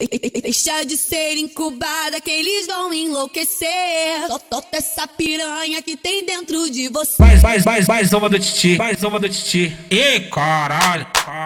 Deixa de ser incubada que eles vão enlouquecer. Solta essa piranha que tem dentro de você. Mais uma do Titi, mais uma do Titi. Ih, caralho.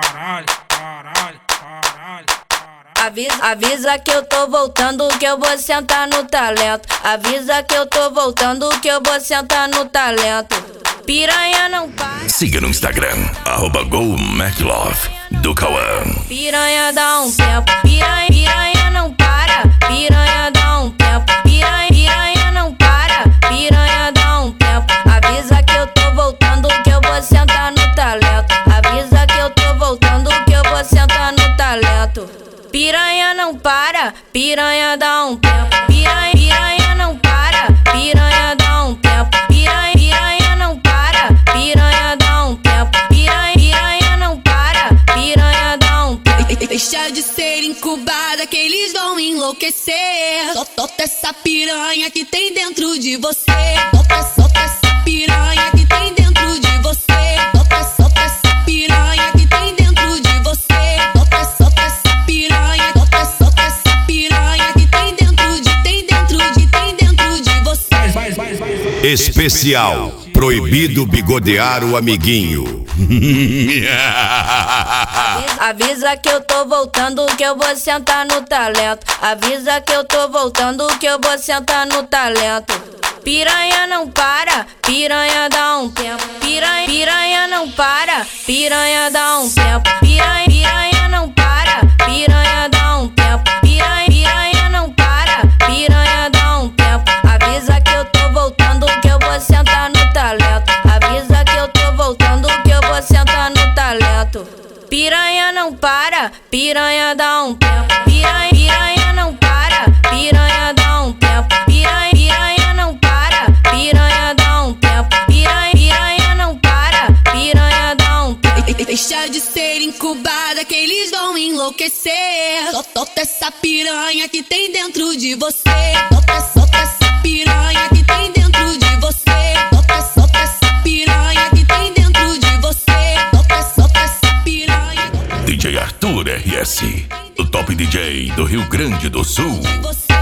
Avisa que eu tô voltando, que eu vou sentar no talento. Avisa que eu tô voltando, que eu vou sentar no talento. Piranha não para. Siga no Instagram, @GoMacLove do Cauã. Piranha dá um tempo. Piranha não para. Piranha dá um tempo. Piranha não para. Piranha dá um tempo. Avisa que eu tô voltando, que eu vou sentar no talento. Avisa que eu tô voltando, que eu vou sentar no talento. Piranha não para, piranha dá um tempo. Piranha não para, piranha dá um tempo. Piranha não para, piranha dá um tempo. Piranha não para, piranha dá um tempo. Deixa de ser incubada que eles vão enlouquecer. Solta essa piranha que tem dentro de você. Solta essa piranha que tem dentro de você. Solta essa piranha que tem dentro de você. Solta essa piranha. Solta essa piranha que tem dentro de você. Especial Proibido Bigodear o Amiguinho. Avisa que eu tô voltando, que eu vou sentar no talento. Avisa que eu tô voltando, que eu vou sentar no talento. Piranha não para, piranha dá um tempo. Piranha não para, piranha dá um tempo. Piranha não para, piranha dá um tempo. Piranha não para, piranha dá um tempo. Avisa que eu tô voltando, que eu vou sentar no talento. Avisa que eu tô voltando, que eu vou sentar no talento. Piranha não para, piranha dá um tempo. Piranha não para, piranha dá um tempo. Piranha não para, piranha dá um tempo. Piranha não para, piranha dá um tempo. Deixa de ser incubada que eles vão enlouquecer. Solta essa piranha que tem dentro de você. Solta essa piranha que tem dentro de você. Solta essa piranha que tem dentro de você. Solta essa piranha. DJ Arthur RS, o top DJ do Rio Grande do Sul. Você.